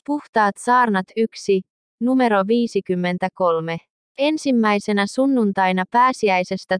Puhtaat saarnat 1, numero 53. Ensimmäisenä sunnuntaina pääsiäisestä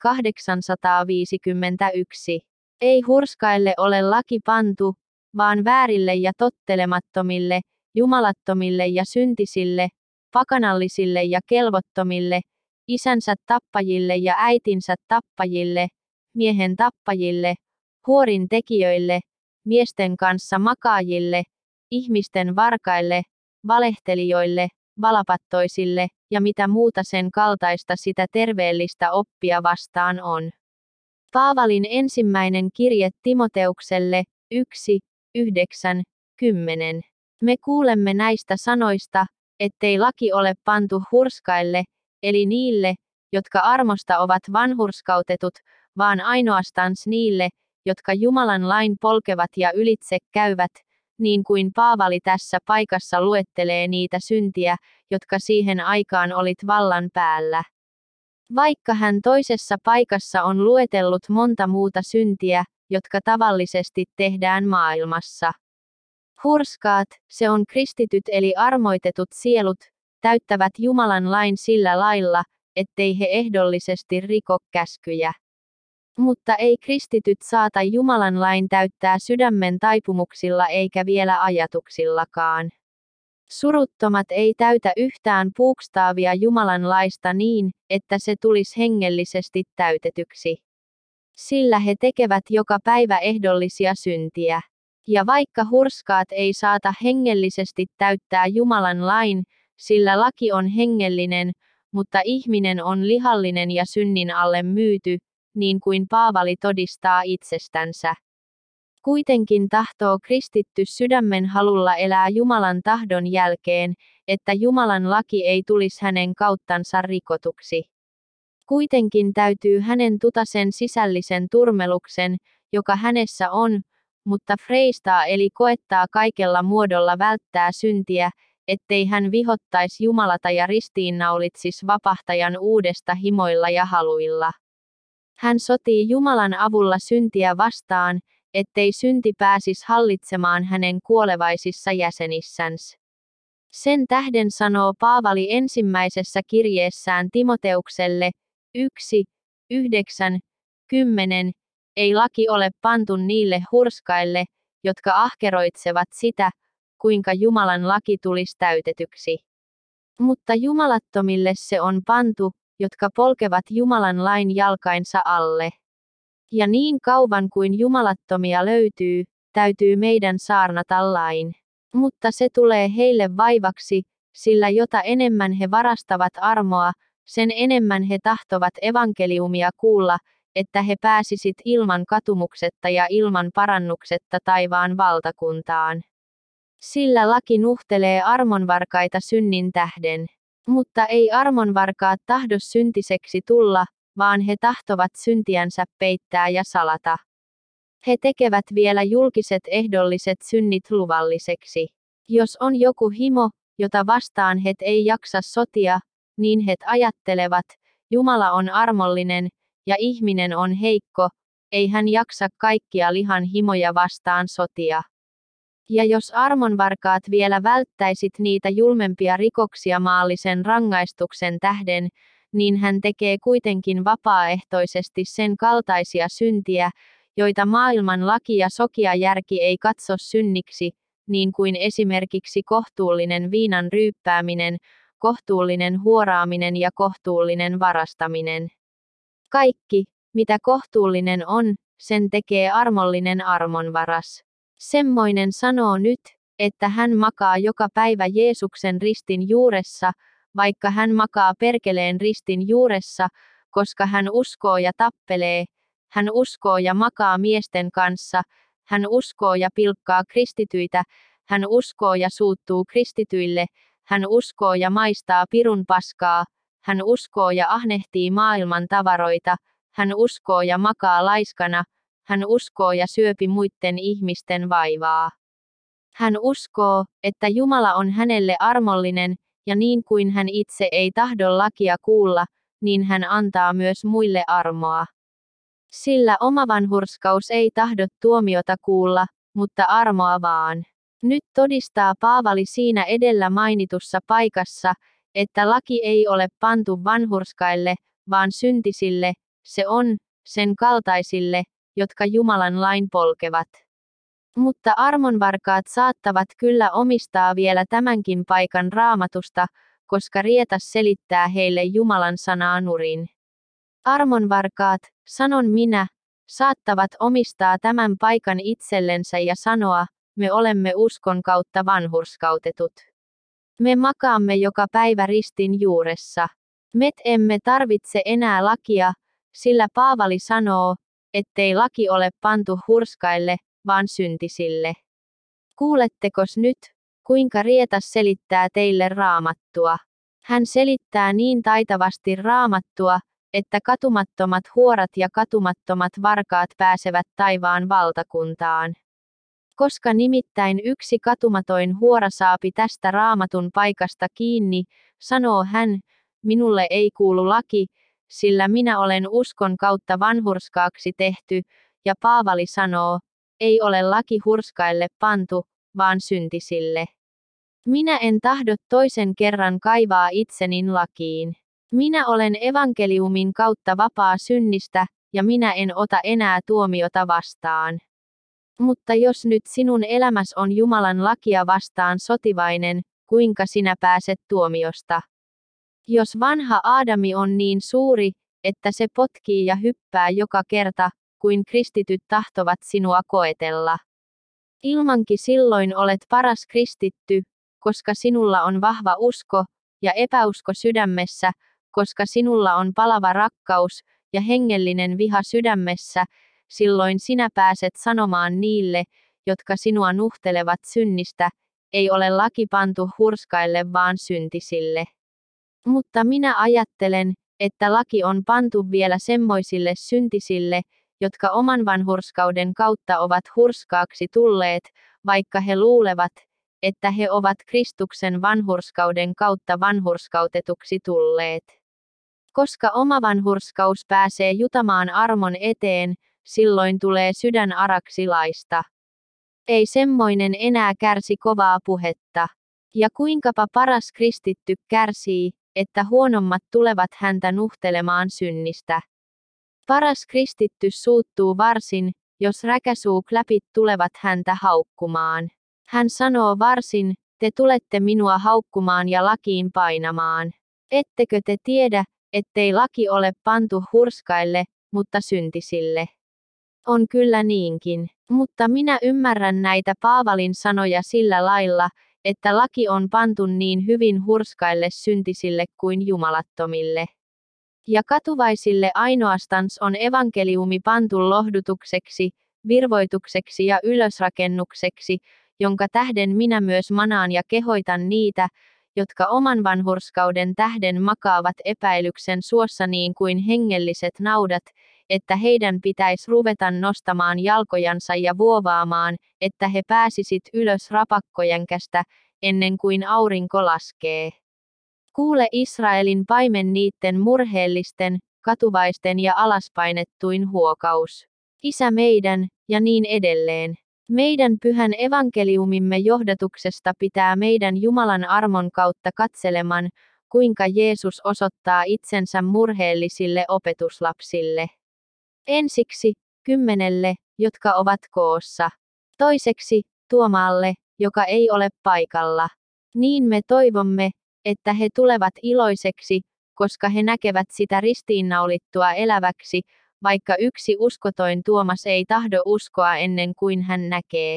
1851. Ei hurskaille ole laki pantu, vaan väärille ja tottelemattomille, jumalattomille ja syntisille, pakanallisille ja kelvottomille, isänsä tappajille ja äitinsä tappajille, miehen tappajille, huorin tekijöille, miesten kanssa makaajille, ihmisten varkaille, valehtelijoille, valapattoisille, ja mitä muuta sen kaltaista sitä terveellistä oppia vastaan on. Paavalin ensimmäinen kirje Timoteukselle, 1, 9, 10. Me kuulemme näistä sanoista, ettei laki ole pantu hurskaille, eli niille, jotka armosta ovat vanhurskautetut, vaan ainoastaan niille, jotka Jumalan lain polkevat ja ylitse käyvät, niin kuin Paavali tässä paikassa luettelee niitä syntiä, jotka siihen aikaan olit vallan päällä. Vaikka hän toisessa paikassa on luetellut monta muuta syntiä, jotka tavallisesti tehdään maailmassa. Hurskaat, se on kristityt eli armoitetut sielut, täyttävät Jumalan lain sillä lailla, ettei he ehdollisesti riko käskyjä. Mutta ei kristityt saata Jumalan lain täyttää sydämen taipumuksilla eikä vielä ajatuksillakaan. Suruttomat ei täytä yhtään puukstaavia Jumalan laista niin, että se tulisi hengellisesti täytetyksi. Sillä he tekevät joka päivä ehdollisia syntiä. Ja vaikka hurskaat ei saata hengellisesti täyttää Jumalan lain, sillä laki on hengellinen, mutta ihminen on lihallinen ja synnin alle myyty, niin kuin Paavali todistaa itsestänsä. Kuitenkin tahtoo kristitty sydämen halulla elää Jumalan tahdon jälkeen, että Jumalan laki ei tulisi hänen kauttansa rikotuksi. Kuitenkin täytyy hänen tuta sen sisällisen turmeluksen, joka hänessä on, mutta freistaa eli koettaa kaikella muodolla välttää syntiä, ettei hän vihottaisi Jumalata ja ristiinnaulitsis vapahtajan uudesta himoilla ja haluilla. Hän sotii Jumalan avulla syntiä vastaan, ettei synti pääsisi hallitsemaan hänen kuolevaisissa jäsenissänsä. Sen tähden sanoo Paavali ensimmäisessä kirjeessään Timoteukselle, 1, 9, 10, ei laki ole pantu niille hurskaille, jotka ahkeroitsevat sitä, kuinka Jumalan laki tulisi täytetyksi. Mutta jumalattomille se on pantu, jotka polkevat Jumalan lain jalkainsa alle. Ja niin kauan kuin jumalattomia löytyy, täytyy meidän saarnata lain. Mutta se tulee heille vaivaksi, sillä jota enemmän he varastavat armoa, sen enemmän he tahtovat evankeliumia kuulla, että he pääsisit ilman katumuksetta ja ilman parannuksetta taivaan valtakuntaan. Sillä laki nuhtelee armonvarkaita synnin tähden. Mutta ei armonvarkaat tahdo syntiseksi tulla, vaan he tahtovat syntiänsä peittää ja salata. He tekevät vielä julkiset ehdolliset synnit luvalliseksi. Jos on joku himo, jota vastaan het ei jaksa sotia, niin het ajattelevat, Jumala on armollinen, ja ihminen on heikko, ei hän jaksa kaikkia lihan himoja vastaan sotia. Ja jos armonvarkaat vielä välttäisit niitä julmempia rikoksia maallisen rangaistuksen tähden, niin hän tekee kuitenkin vapaaehtoisesti sen kaltaisia syntiä, joita maailman laki ja sokia järki ei katso synniksi, niin kuin esimerkiksi kohtuullinen viinan ryyppääminen, kohtuullinen huoraaminen ja kohtuullinen varastaminen. Kaikki, mitä kohtuullinen on, sen tekee armollinen armonvaras. Semmoinen sanoo nyt, että hän makaa joka päivä Jeesuksen ristin juuressa, vaikka hän makaa perkeleen ristin juuressa, koska hän uskoo ja tappelee, hän uskoo ja makaa miesten kanssa, hän uskoo ja pilkkaa kristityitä, hän uskoo ja suuttuu kristityille, hän uskoo ja maistaa pirun paskaa, hän uskoo ja ahnehtii maailman tavaroita, hän uskoo ja makaa laiskana, hän uskoo ja syöpi muiden ihmisten vaivaa. Hän uskoo, että Jumala on hänelle armollinen, ja niin kuin hän itse ei tahdo lakia kuulla, niin hän antaa myös muille armoa. Sillä oma vanhurskaus ei tahdo tuomiota kuulla, mutta armoa vaan. Nyt todistaa Paavali siinä edellä mainitussa paikassa, että laki ei ole pantu vanhurskaille, vaan syntisille, se on, sen kaltaisille, jotka Jumalan lain polkevat. Mutta armonvarkaat saattavat kyllä omistaa vielä tämänkin paikan Raamatusta, koska Rietas selittää heille Jumalan sanaa nurin. Armonvarkaat, sanon minä, saattavat omistaa tämän paikan itsellensä ja sanoa, me olemme uskon kautta vanhurskautetut. Me makaamme joka päivä ristin juuressa. Me emme tarvitse enää lakia, sillä Paavali sanoo, ettei laki ole pantu hurskaille, vaan syntisille. Kuulettekos nyt, kuinka Rietas selittää teille Raamattua? Hän selittää niin taitavasti Raamattua, että katumattomat huorat ja katumattomat varkaat pääsevät taivaan valtakuntaan. Koska nimittäin yksi katumatoin huora saapi tästä Raamatun paikasta kiinni, sanoo hän, minulle ei kuulu laki, sillä minä olen uskon kautta vanhurskaaksi tehty, ja Paavali sanoo, ei ole laki hurskaille pantu, vaan syntisille. Minä en tahdo toisen kerran kaivaa itseni lakiin. Minä olen evankeliumin kautta vapaa synnistä, ja minä en ota enää tuomiota vastaan. Mutta jos nyt sinun elämäs on Jumalan lakia vastaan sotivainen, kuinka sinä pääset tuomiosta? Jos vanha Aadami on niin suuri, että se potkii ja hyppää joka kerta, kuin kristityt tahtovat sinua koetella. Ilmankin silloin olet paras kristitty, koska sinulla on vahva usko, ja epäusko sydämessä, koska sinulla on palava rakkaus, ja hengellinen viha sydämessä, silloin sinä pääset sanomaan niille, jotka sinua nuhtelevat synnistä, ei ole laki pantu hurskaille vaan syntisille. Mutta minä ajattelen, että laki on pantu vielä semmoisille syntisille, jotka oman vanhurskauden kautta ovat hurskaaksi tulleet, vaikka he luulevat, että he ovat Kristuksen vanhurskauden kautta vanhurskautetuksi tulleet. Koska oma vanhurskaus pääsee jutamaan armon eteen, silloin tulee sydän araksi laista. Ei semmoinen enää kärsi kovaa puhetta. Ja kuinkapa paras kristitty kärsii, että huonommat tulevat häntä nuhtelemaan synnistä. Paras kristitty suuttuu varsin, jos räkäsuukläpit tulevat häntä haukkumaan. Hän sanoo varsin, te tulette minua haukkumaan ja lakiin painamaan. Ettekö te tiedä, ettei laki ole pantu hurskaille, mutta syntisille? On kyllä niinkin, mutta minä ymmärrän näitä Paavalin sanoja sillä lailla, että laki on pantu niin hyvin hurskaille syntisille kuin jumalattomille. Ja katuvaisille ainoastans on evankeliumi pantu lohdutukseksi, virvoitukseksi ja ylösrakennukseksi, jonka tähden minä myös manaan ja kehoitan niitä, jotka oman vanhurskauden tähden makaavat epäilyksen suossa niin kuin hengelliset naudat, että heidän pitäisi ruveta nostamaan jalkojansa ja vuovaamaan, että he pääsisit ylös rapakkojänkästä, ennen kuin aurinko laskee. Kuule Israelin paimen niitten murheellisten, katuvaisten ja alaspainettuin huokaus. Isä meidän, ja niin edelleen. Meidän pyhän evankeliumimme johdatuksesta pitää meidän Jumalan armon kautta katseleman, kuinka Jeesus osoittaa itsensä murheellisille opetuslapsille. Ensiksi, 10, jotka ovat koossa. Toiseksi, Tuomaalle, joka ei ole paikalla. Niin me toivomme, että he tulevat iloiseksi, koska he näkevät sitä ristiinnaulittua eläväksi, vaikka yksi uskotoin Tuomas ei tahdo uskoa ennen kuin hän näkee.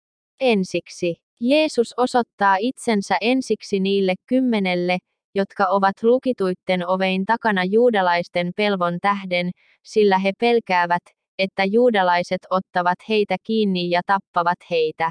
Ensiksi, Jeesus osoittaa itsensä ensiksi niille 10, jotka ovat lukituitten ovein takana juudalaisten pelvon tähden, sillä he pelkäävät, että juudalaiset ottavat heitä kiinni ja tappavat heitä.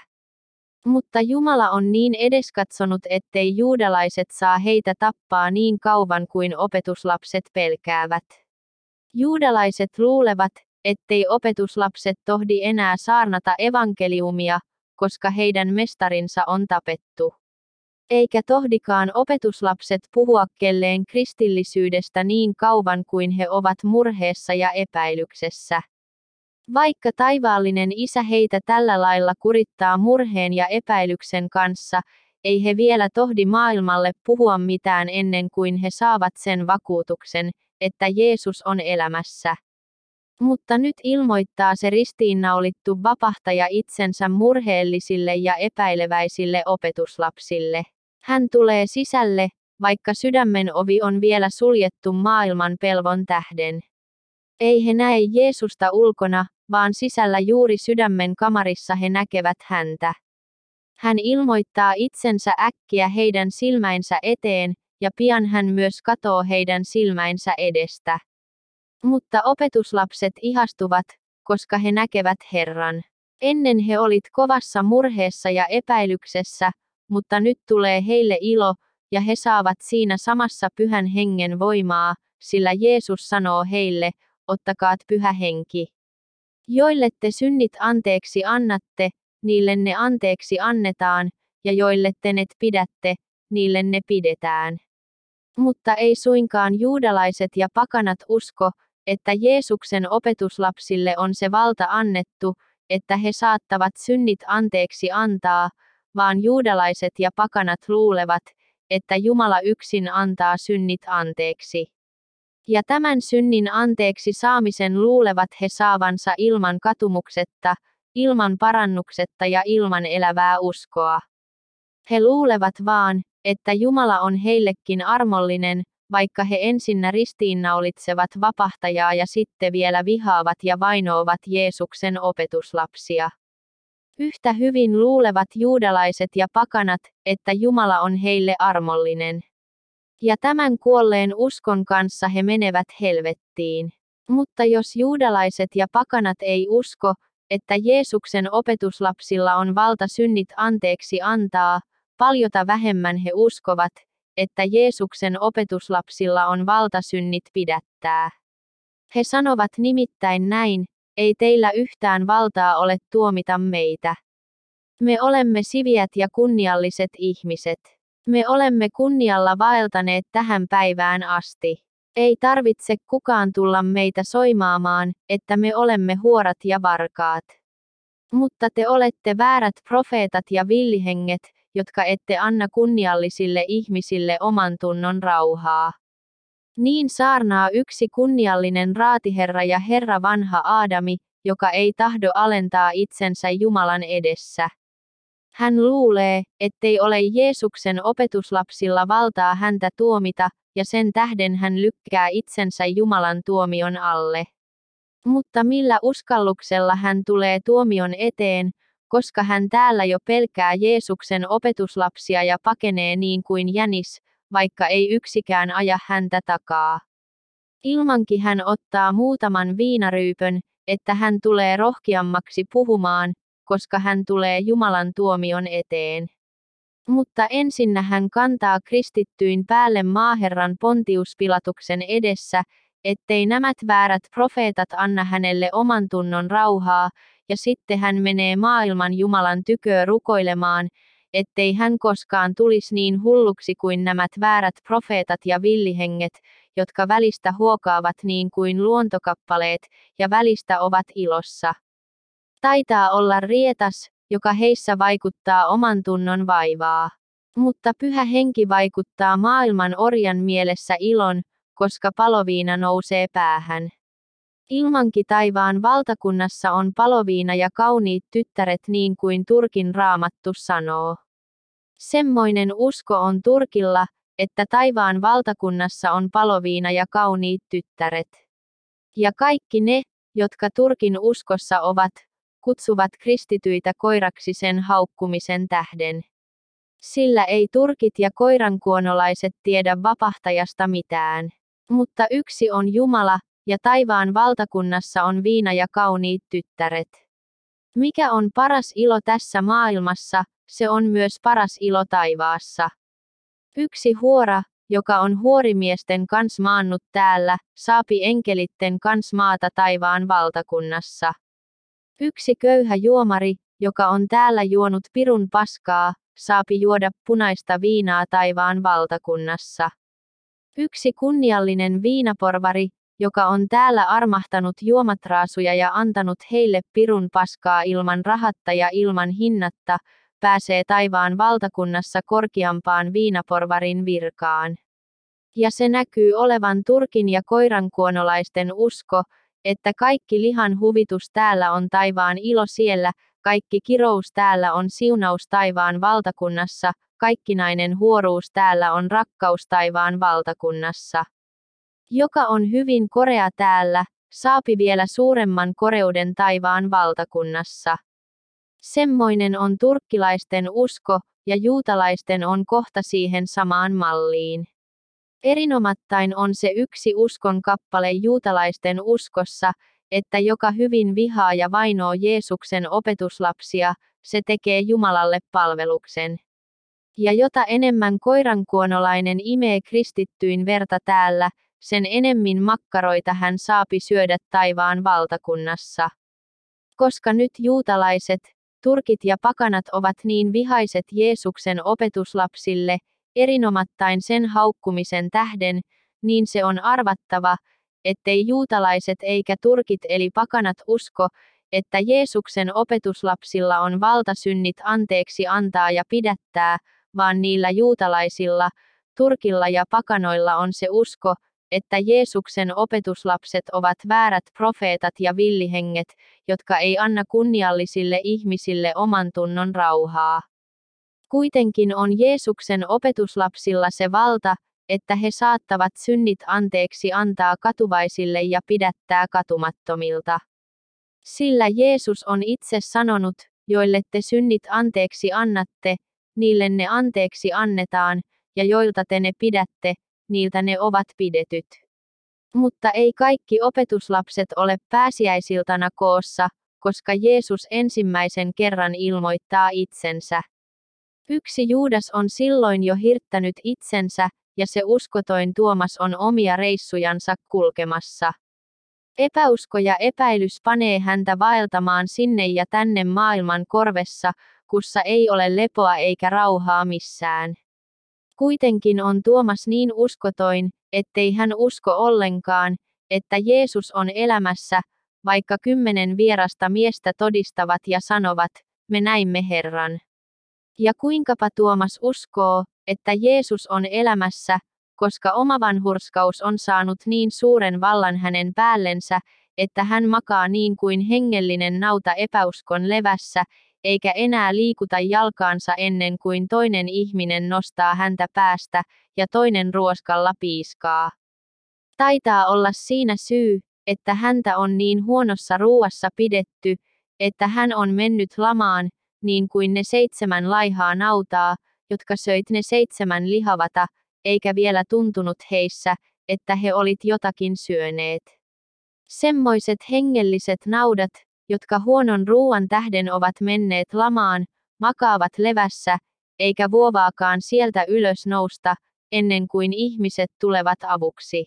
Mutta Jumala on niin edeskatsonut, ettei juudalaiset saa heitä tappaa niin kauan kuin opetuslapset pelkäävät. Juudalaiset luulevat, ettei opetuslapset tohdi enää saarnata evankeliumia, koska heidän mestarinsa on tapettu. Eikä tohdikaan opetuslapset puhua kelleen kristillisyydestä niin kauan kuin he ovat murheessa ja epäilyksessä. Vaikka taivaallinen Isä heitä tällä lailla kurittaa murheen ja epäilyksen kanssa, ei he vielä tohdi maailmalle puhua mitään ennen kuin he saavat sen vakuutuksen, että Jeesus on elämässä. Mutta nyt ilmoittaa se ristiinnaulittu vapahtaja itsensä murheellisille ja epäileväisille opetuslapsille. Hän tulee sisälle, vaikka sydämen ovi on vielä suljettu maailman pelon tähden. Ei he näe Jeesusta ulkona, vaan sisällä juuri sydämen kamarissa he näkevät häntä. Hän ilmoittaa itsensä äkkiä heidän silmäinsä eteen, ja pian hän myös katoo heidän silmäinsä edestä. Mutta opetuslapset ihastuvat, koska he näkevät Herran. Ennen he olit kovassa murheessa ja epäilyksessä, mutta nyt tulee heille ilo, ja he saavat siinä samassa Pyhän Hengen voimaa, sillä Jeesus sanoo heille, ottakaat Pyhä Henki. Joille te synnit anteeksi annatte, niille ne anteeksi annetaan, ja joille te ne pidätte, niille ne pidetään. Mutta ei suinkaan juudalaiset ja pakanat usko, että Jeesuksen opetuslapsille on se valta annettu, että he saattavat synnit anteeksi antaa, vaan juudalaiset ja pakanat luulevat, että Jumala yksin antaa synnit anteeksi. Ja tämän synnin anteeksi saamisen luulevat he saavansa ilman katumuksetta, ilman parannuksetta ja ilman elävää uskoa. He luulevat vaan, että Jumala on heillekin armollinen, vaikka he ensinnä ristiinnaulitsevat vapahtajaa ja sitten vielä vihaavat ja vainoavat Jeesuksen opetuslapsia. Yhtä hyvin luulevat juudalaiset ja pakanat, että Jumala on heille armollinen. Ja tämän kuolleen uskon kanssa he menevät helvettiin. Mutta jos juudalaiset ja pakanat ei usko, että Jeesuksen opetuslapsilla on valta synnit anteeksi antaa, paljota vähemmän he uskovat, että Jeesuksen opetuslapsilla on valta synnit pidättää. He sanovat nimittäin näin, ei teillä yhtään valtaa ole tuomita meitä. Me olemme siviät ja kunnialliset ihmiset. Me olemme kunnialla vaeltaneet tähän päivään asti. Ei tarvitse kukaan tulla meitä soimaamaan, että me olemme huorat ja varkaat. Mutta te olette väärät profeetat ja villihenget, jotka ette anna kunniallisille ihmisille oman tunnon rauhaa. Niin saarnaa yksi kunniallinen raatiherra ja Herra vanha Aadami, joka ei tahdo alentaa itsensä Jumalan edessä. Hän luulee, ettei ole Jeesuksen opetuslapsilla valtaa häntä tuomita, ja sen tähden hän lykkää itsensä Jumalan tuomion alle. Mutta millä uskalluksella hän tulee tuomion eteen, koska hän täällä jo pelkää Jeesuksen opetuslapsia ja pakenee niin kuin jänis, vaikka ei yksikään aja häntä takaa. Ilmankin hän ottaa muutaman viinaryypön, että hän tulee rohkeammaksi puhumaan, koska hän tulee Jumalan tuomion eteen. Mutta ensinnä hän kantaa kristittyyn päälle maaherran Pontius Pilatuksen edessä, ettei nämä väärät profeetat anna hänelle oman tunnon rauhaa, ja sitten hän menee maailman Jumalan tyköä rukoilemaan, ettei hän koskaan tulisi niin hulluksi kuin nämä väärät profeetat ja villihenget, jotka välistä huokaavat niin kuin luontokappaleet, ja välistä ovat ilossa. Taitaa olla rietas, joka heissä vaikuttaa oman tunnon vaivaa. Mutta Pyhä Henki vaikuttaa maailman orjan mielessä ilon, koska paloviina nousee päähän. Ilmankin taivaan valtakunnassa on paloviina ja kauniit tyttäret niin kuin Turkin raamattu sanoo. Semmoinen usko on Turkilla, että taivaan valtakunnassa on paloviina ja kauniit tyttäret. Ja kaikki ne, jotka Turkin uskossa ovat, kutsuvat kristityitä koiraksi sen haukkumisen tähden. Sillä ei turkit ja koirankuonolaiset tiedä vapahtajasta mitään. Mutta yksi on Jumala, ja taivaan valtakunnassa on viina ja kauniit tyttäret. Mikä on paras ilo tässä maailmassa, se on myös paras ilo taivaassa. Yksi huora, joka on huorimiesten kans maannut täällä, saapi enkelitten kans maata taivaan valtakunnassa. Yksi köyhä juomari, joka on täällä juonut pirun paskaa, saapi juoda punaista viinaa taivaan valtakunnassa. Yksi kunniallinen viinaporvari, joka on täällä armahtanut juomatraasuja ja antanut heille pirun paskaa ilman rahatta ja ilman hinnatta, pääsee taivaan valtakunnassa korkeampaan viinaporvarin virkaan. Ja se näkyy olevan Turkin ja koirankuonolaisten usko, että kaikki lihan huvitus täällä on taivaan ilo siellä, kaikki kirous täällä on siunaus taivaan valtakunnassa, kaikkinainen huoruus täällä on rakkaus taivaan valtakunnassa. Joka on hyvin korea täällä, saapi vielä suuremman koreuden taivaan valtakunnassa. Semmoinen on turkkilaisten usko, ja juutalaisten on kohta siihen samaan malliin. Erinomattain on se yksi uskon kappale juutalaisten uskossa, että joka hyvin vihaa ja vainoo Jeesuksen opetuslapsia, se tekee Jumalalle palveluksen. Ja jota enemmän koirankuonolainen imee kristittyyn verta täällä, sen enemmän makkaroita hän saapi syödä taivaan valtakunnassa. Koska nyt juutalaiset, turkit ja pakanat ovat niin vihaiset Jeesuksen opetuslapsille, erinomattain sen haukkumisen tähden, niin se on arvattava, ettei juutalaiset eikä turkit eli pakanat usko, että Jeesuksen opetuslapsilla on valta synnit anteeksi antaa ja pidättää, vaan niillä juutalaisilla, turkilla ja pakanoilla on se usko, että Jeesuksen opetuslapset ovat väärät profeetat ja villihenget, jotka ei anna kunniallisille ihmisille oman tunnon rauhaa. Kuitenkin on Jeesuksen opetuslapsilla se valta, että he saattavat synnit anteeksi antaa katuvaisille ja pidättää katumattomilta. Sillä Jeesus on itse sanonut, joille te synnit anteeksi annatte, niille ne anteeksi annetaan, ja joilta te ne pidätte, niiltä ne ovat pidetyt. Mutta ei kaikki opetuslapset ole pääsiäisiltana koossa, koska Jeesus ensimmäisen kerran ilmoittaa itsensä. Yksi Juudas on silloin jo hirttänyt itsensä, ja se uskotoin Tuomas on omia reissujansa kulkemassa. Epäusko ja epäilys panee häntä vaeltamaan sinne ja tänne maailman korvessa, kussa ei ole lepoa eikä rauhaa missään. Kuitenkin on Tuomas niin uskotoin, ettei hän usko ollenkaan, että Jeesus on elämässä, vaikka 10 vierasta miestä todistavat ja sanovat, me näimme Herran. Ja kuinkapa Tuomas uskoo, että Jeesus on elämässä, koska oma vanhurskaus on saanut niin suuren vallan hänen päällensä, että hän makaa niin kuin hengellinen nauta epäuskon levässä, eikä enää liikuta jalkaansa ennen kuin toinen ihminen nostaa häntä päästä, ja toinen ruoskalla piiskaa. Taitaa olla siinä syy, että häntä on niin huonossa ruuassa pidetty, että hän on mennyt lamaan, niin kuin ne 7 laihaa nautaa, jotka söit ne 7 lihavata, eikä vielä tuntunut heissä, että he olit jotakin syöneet. Semmoiset hengelliset naudat, jotka huonon ruuan tähden ovat menneet lamaan, makaavat levässä, eikä vuovaakaan sieltä ylös nousta, ennen kuin ihmiset tulevat avuksi.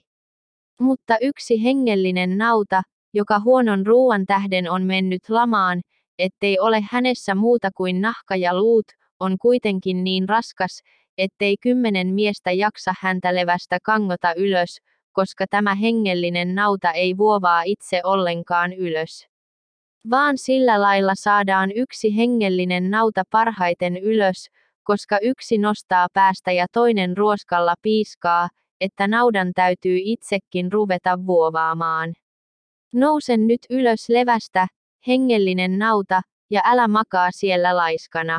Mutta yksi hengellinen nauta, joka huonon ruuan tähden on mennyt lamaan, ettei ole hänessä muuta kuin nahka ja luut, on kuitenkin niin raskas, ettei 10 miestä jaksa häntä levästä kangota ylös, koska tämä hengellinen nauta ei vuovaa itse ollenkaan ylös. Vaan sillä lailla saadaan yksi hengellinen nauta parhaiten ylös, koska yksi nostaa päästä ja toinen ruoskalla piiskaa, että naudan täytyy itsekin ruveta vuovaamaan. Nouse nyt ylös levästä, hengellinen nauta, ja älä makaa siellä laiskana.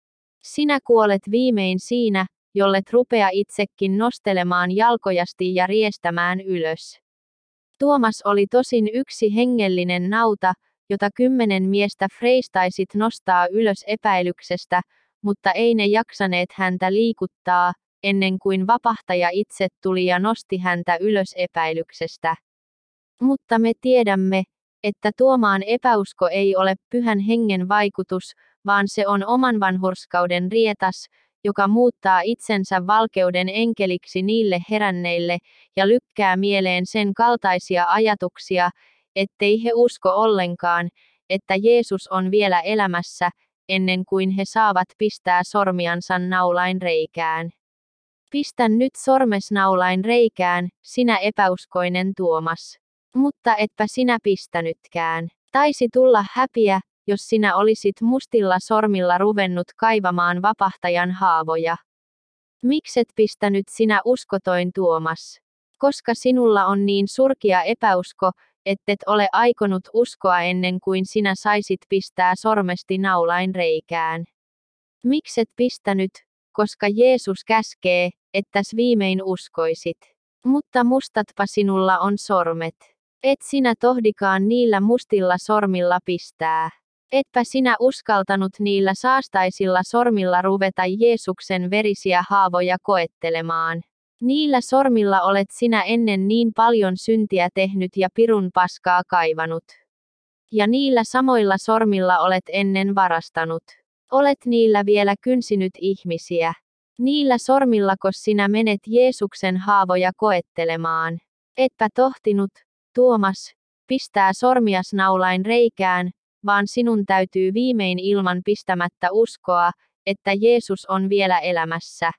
Sinä kuolet viimein siinä, jollet rupea itsekin nostelemaan jalkojasti ja riestämään ylös. Tuomas oli tosin yksi hengellinen nauta, jota 10 miestä freistaisit nostaa ylös epäilyksestä, mutta ei ne jaksaneet häntä liikuttaa, ennen kuin vapahtaja itse tuli ja nosti häntä ylös epäilyksestä. Mutta me tiedämme, että Tuomaan epäusko ei ole Pyhän Hengen vaikutus, vaan se on oman vanhurskauden rietas, joka muuttaa itsensä valkeuden enkeliksi niille heränneille, ja lykkää mieleen sen kaltaisia ajatuksia, ettei he usko ollenkaan, että Jeesus on vielä elämässä, ennen kuin he saavat pistää sormiansa naulain reikään. Pistä nyt sormes naulain reikään, sinä epäuskoinen Tuomas. Mutta etpä sinä pistänytkään. Taisi tulla häpiä, jos sinä olisit mustilla sormilla ruvennut kaivamaan vapahtajan haavoja. Mikset pistänyt sinä uskotoin Tuomas? Koska sinulla on niin surkea epäusko, ettet ole aikonut uskoa ennen kuin sinä saisit pistää sormesti naulain reikään. Mikset pistänyt, koska Jeesus käskee, ettäs viimein uskoisit. Mutta mustatpa sinulla on sormet. Et sinä tohdikaan niillä mustilla sormilla pistää. Etpä sinä uskaltanut niillä saastaisilla sormilla ruveta Jeesuksen verisiä haavoja koettelemaan. Niillä sormilla olet sinä ennen niin paljon syntiä tehnyt ja pirun paskaa kaivanut. Ja niillä samoilla sormilla olet ennen varastanut. Olet niillä vielä kynsinyt ihmisiä. Niillä sormillakos sinä menet Jeesuksen haavoja koettelemaan. Etpä tohtinut, Tuomas, pistää sormias naulain reikään, vaan sinun täytyy viimein ilman pistämättä uskoa, että Jeesus on vielä elämässä.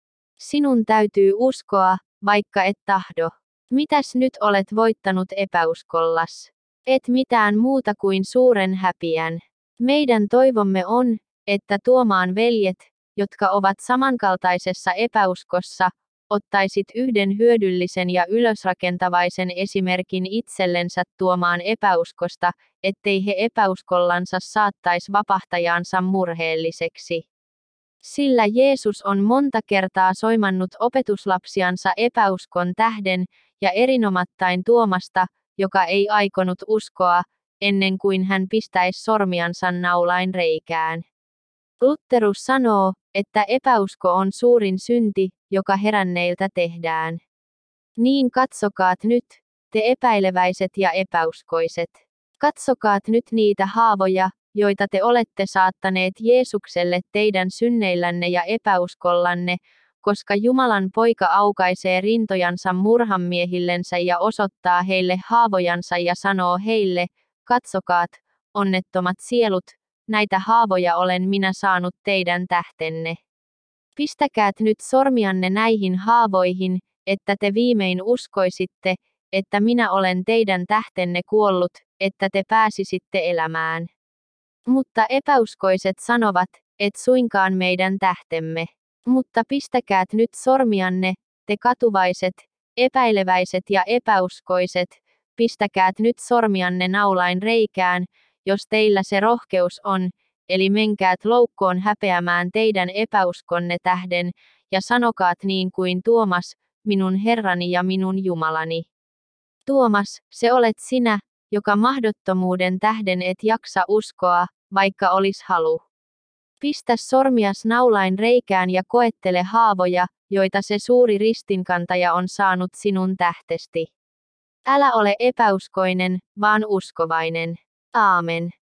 Sinun täytyy uskoa, vaikka et tahdo. Mitäs nyt olet voittanut epäuskollas? Et mitään muuta kuin suuren häpiän. Meidän toivomme on, että Tuomaan veljet, jotka ovat samankaltaisessa epäuskossa, ottaisit yhden hyödyllisen ja ylösrakentavaisen esimerkin itsellensä Tuomaan epäuskosta, ettei he epäuskollansa saattais vapahtajaansa murheelliseksi. Sillä Jeesus on monta kertaa soimannut opetuslapsiansa epäuskon tähden, ja erinomattain Tuomasta, joka ei aikonut uskoa, ennen kuin hän pistäisi sormiansa naulain reikään. Lutherus sanoo, että epäusko on suurin synti, joka heränneiltä tehdään. Niin katsokaat nyt, te epäileväiset ja epäuskoiset. Katsokaat nyt niitä haavoja, joita te olette saattaneet Jeesukselle teidän synneillänne ja epäuskollanne, koska Jumalan poika aukaisee rintojansa murhamiehillensä ja osoittaa heille haavojansa ja sanoo heille, katsokaat, onnettomat sielut, näitä haavoja olen minä saanut teidän tähtenne. Pistäkäät nyt sormianne näihin haavoihin, että te viimein uskoisitte, että minä olen teidän tähtenne kuollut, että te pääsisitte elämään. Mutta epäuskoiset sanovat, et suinkaan meidän tähtemme. Mutta pistäkäät nyt sormianne, te katuvaiset, epäileväiset ja epäuskoiset, pistäkäät nyt sormianne naulain reikään, jos teillä se rohkeus on, eli menkäät loukkoon häpeämään teidän epäuskonne tähden, ja sanokaat niin kuin Tuomas, minun Herrani ja minun Jumalani. Tuomas, se olet sinä, joka mahdottomuuden tähden et jaksa uskoa, vaikka olis halu. Pistä sormias naulain reikään ja koettele haavoja, joita se suuri ristinkantaja on saanut sinun tähtesti. Älä ole epäuskoinen, vaan uskovainen. Aamen.